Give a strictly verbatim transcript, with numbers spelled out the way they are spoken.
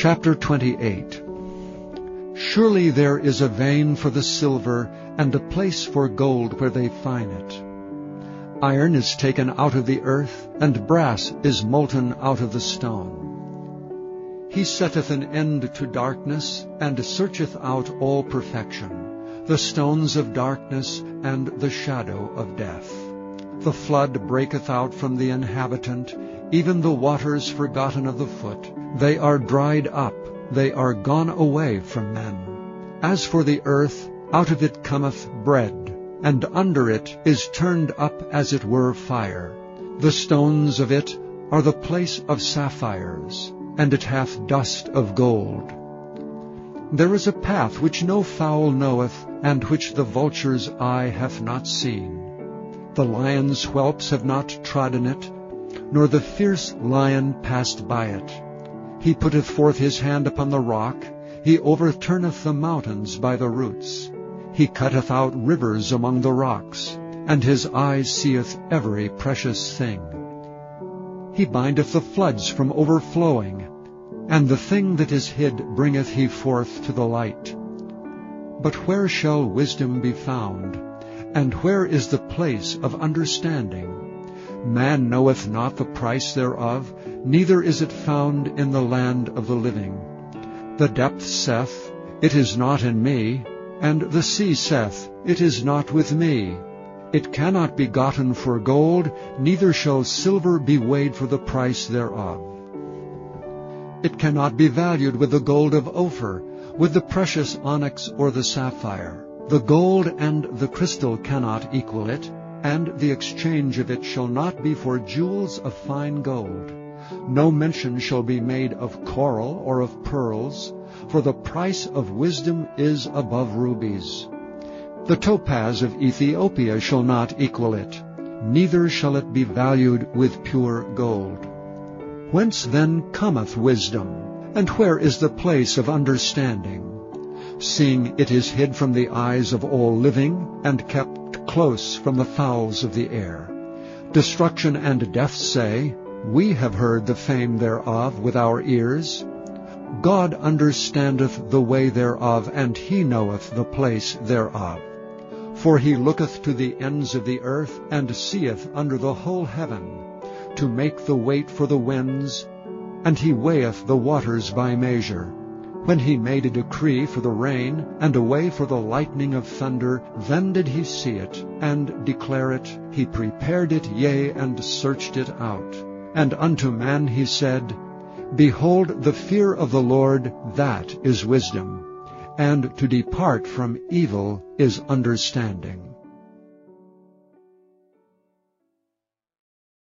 Chapter twenty-eight. Surely there is a vein for the silver, and a place for gold where they fine it. Iron is taken out of the earth, and brass is molten out of the stone. He setteth an end to darkness, and searcheth out all perfection, the stones of darkness and the shadow of death. The flood breaketh out from the inhabitant, even the waters forgotten of the foot. They are dried up, they are gone away from men. As for the earth, out of it cometh bread, and under it is turned up as it were fire. The stones of it are the place of sapphires, and it hath dust of gold. There is a path which no fowl knoweth, and which the vulture's eye hath not seen. The lion's whelps have not trodden it, nor the fierce lion passed by it. He putteth forth his hand upon the rock, he overturneth the mountains by the roots. He cutteth out rivers among the rocks, and his eye seeth every precious thing. He bindeth the floods from overflowing, and the thing that is hid bringeth he forth to the light. But where shall wisdom be found? And where is the place of understanding? Man knoweth not the price thereof, neither is it found in the land of the living. The depth saith, It is not in me, and the sea saith, It is not with me. It cannot be gotten for gold, neither shall silver be weighed for the price thereof. It cannot be valued with the gold of Ophir, with the precious onyx or the sapphire. The gold and the crystal cannot equal it, and the exchange of it shall not be for jewels of fine gold. No mention shall be made of coral or of pearls, for the price of wisdom is above rubies. The topaz of Ethiopia shall not equal it, neither shall it be valued with pure gold. Whence then cometh wisdom, and where is the place of understanding? Seeing it is hid from the eyes of all living, and kept close from the fowls of the air. Destruction and death say, We have heard the fame thereof with our ears. God understandeth the way thereof, and he knoweth the place thereof. For he looketh to the ends of the earth, and seeth under the whole heaven, to make the weight for the winds, and he weigheth the waters by measure. When he made a decree for the rain, and a way for the lightning of thunder, then did he see it, and declare it. He prepared it, yea, and searched it out. And unto man he said, Behold, the fear of the Lord, that is wisdom, and to depart from evil is understanding.